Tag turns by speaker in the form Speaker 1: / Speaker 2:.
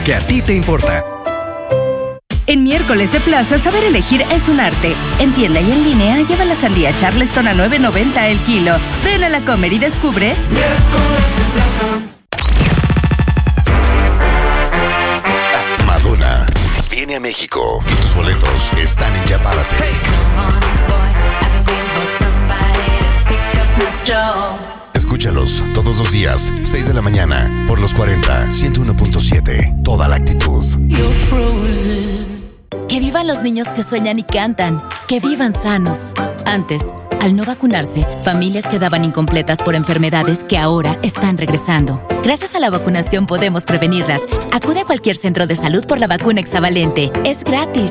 Speaker 1: lo que a ti te importa.
Speaker 2: En miércoles de plaza, saber elegir es un arte. En tienda y en línea, lleva la sandía Charleston a $9.90 el kilo. Ven a la Comer y descubre.
Speaker 3: Miércoles de plaza.
Speaker 4: Madonna viene a México y tus boletos están en Ya Párate. Escúchalos todos los días, 6 de la mañana, por los 40, 101.7. Toda la actitud.
Speaker 5: Que vivan los niños que sueñan y cantan. Que vivan sanos. Antes, al no vacunarse, familias quedaban incompletas por enfermedades que ahora están regresando. Gracias a la vacunación podemos prevenirlas. Acude a cualquier centro de salud por la vacuna hexavalente. Es gratis.